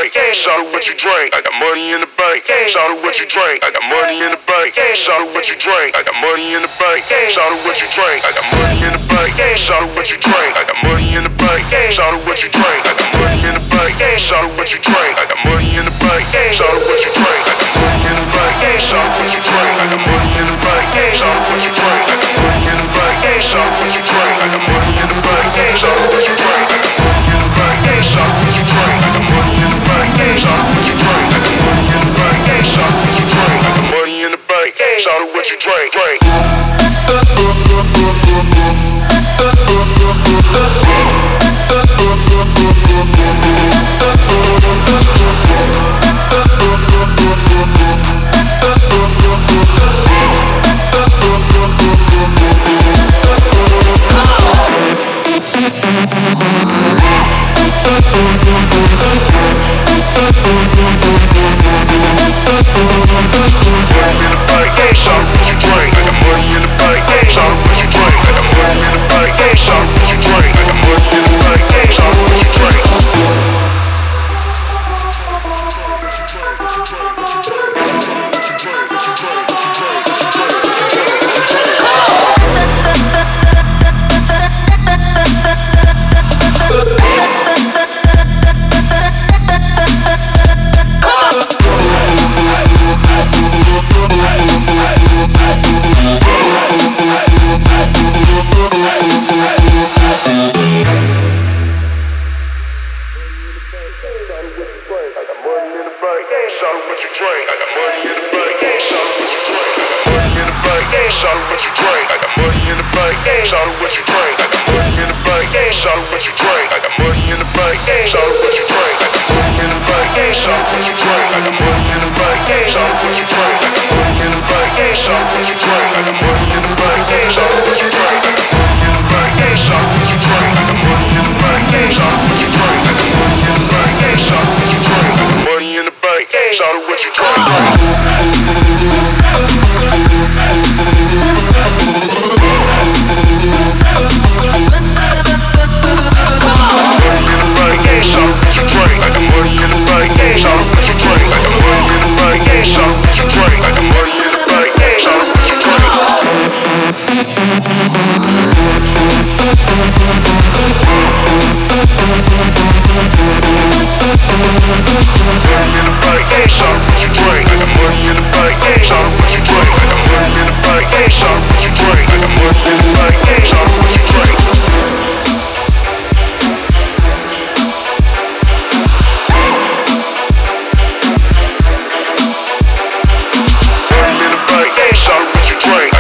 bank. Shout out what you drink. I got money in the bank. Shout out what you drink. I got money in the bank. Shout out what you drink. I got money in the bank. Shout out what you drink. I got money in the bank. Shout out what you drink. I got money in the bank. Shout out what you drink. I got money in the bank. Shout out what you drink. I got money in the bank. Shout out what you drink. I got money in the bank. Shout out what you drink. I got money in the bank. Shout out what you drink. I got money in the bank. Shout out what you drink. I got money in the bank. Shout out what you drink. I got money in the bank. Shout out what you drink. I got money in the bank. Shout out what you drink. I got money in the bank. Shout out what you drink. I got money in the bank. Shout out what you drink. Shout out what you drink, I got money in the bank. Shout out what you drink, I got money in the bank. Shout out what you drink, I got money in the bank. Shout out what you drink, I got money in the bank. Shout out what you drink, I got money in the bank. Shout out what you drink, I got money in the bank. Shout out what you drink, I got money in the bank. Shout out what you drink, I got money in the bank. Shout out what you drink, I got money in the bank. Shout out what you drink, I got money in the bank. Shout out what you drink, I got money in the bank. Shout out what you drink. Shout out what you drink.